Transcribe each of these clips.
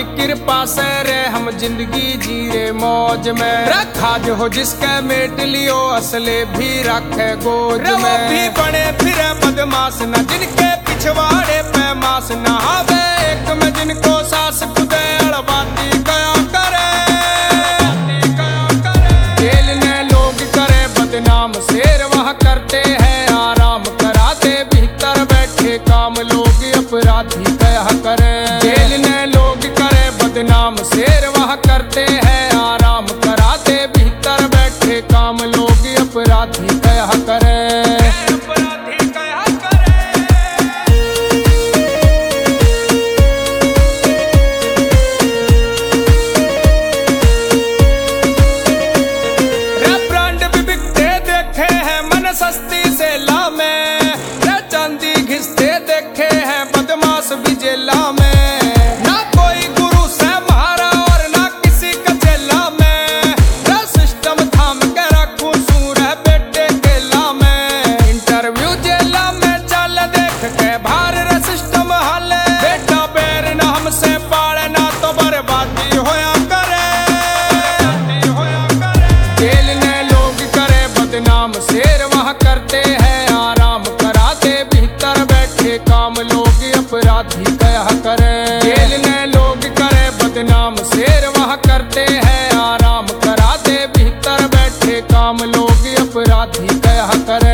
कृपा से रे हम जिंदगी जी रे मौज में। रखा जो हो जिसके मेट लियो असले भी रखे गोद में। वो भी बने फिरे बदमाश न जिनके पिछवाड़े पे मास न आवे। एक में जिनको सास खुदे अड़बाती गया करे। जेल ने लोग करे बदनाम शेर वह करते हैं आराम। कराते भीतर बैठे काम लोग अपराधी कया करे। जेल ने लोग करे बदनाम शेर वह करते हैं आराम। कराते भीतर बैठे काम लोग अपराधी कया करे। सस्ती से लामे चांदी घिसते देखे हैं बदमाश भी जेला में। ना कोई गुरु से महारा और ना किसी का चेला में। सिस्टम थाम के रखूं सूर है बेटे केला में। इंटरव्यू जेला में चल देख के भार रे सिस्टम हाले। बेटा बैर ना हमसे पाले ना तो बर्बादी होया करे। जेल ने लोग करे बदनाम शेर वह करते हैं आराम। कराते भीतर बैठे काम लोग अपराधी कया करे। जेल ने लोग करे बदनाम शेर वह करते हैं आराम। कराते भीतर बैठे काम लोग अपराधी कया करे।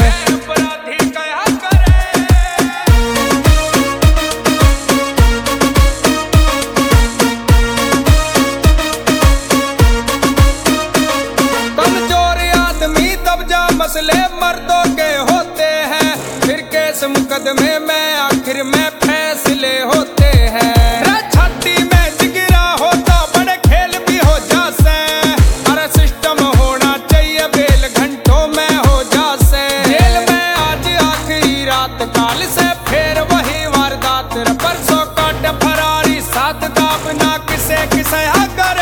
मसले मर्दों के होते हैं फिर केस मुकदमे में आखिर में फैसले होते हैं। छाती में जिगरा होता बड़े खेल भी हो जासे। अरे सिस्टम होना चाहिए बेल घंटों में हो जासे। जेल में आज आखिरी रात काल से फिर वही वारदात। परसों काट फरारी साथ दाबना किसे किसया करे।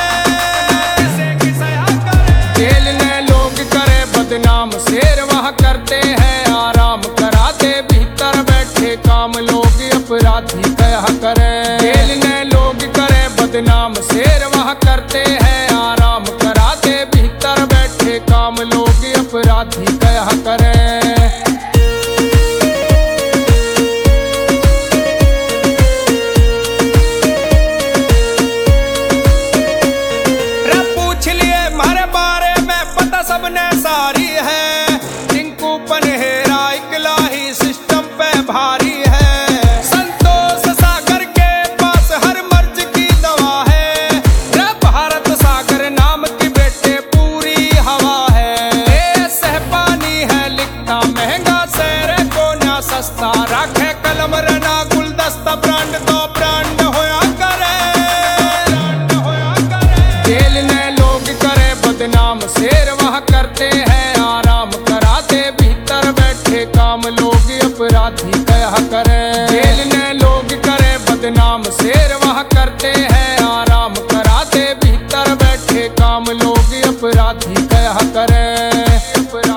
जेल ने लोग करे बदनाम शेर वह करते हैं आराम। कराते भीतर बैठे काम लोग अपराधी कया करे। जेल ने लोग करे बदनाम शेर वह करते हैं आराम। कराते भीतर बैठे काम लोग अपराधी कया करे। सबने सारी है टिंकू पनहेरा इकला ही सिस्टम पे भारी है। संतोष सागर के पास हर मर्ज की दवा है। रे भारत सागर नाम की बेटे पूरी हवा है। सह पानी है लिखता महंगा शेर को ना सस्ता। रखे कलम रना गुलदस्ता ब्रांड तो ब्रांड होया करे। जेल ने लोग करे बदनाम शेर वह करते हैं आराम। कराते भीतर बैठे काम लोग अपराधी कया करे। जेल ने लोग करे बदनाम शेर वह करते हैं आराम। कराते भीतर बैठे काम लोग अपराधी कया करे।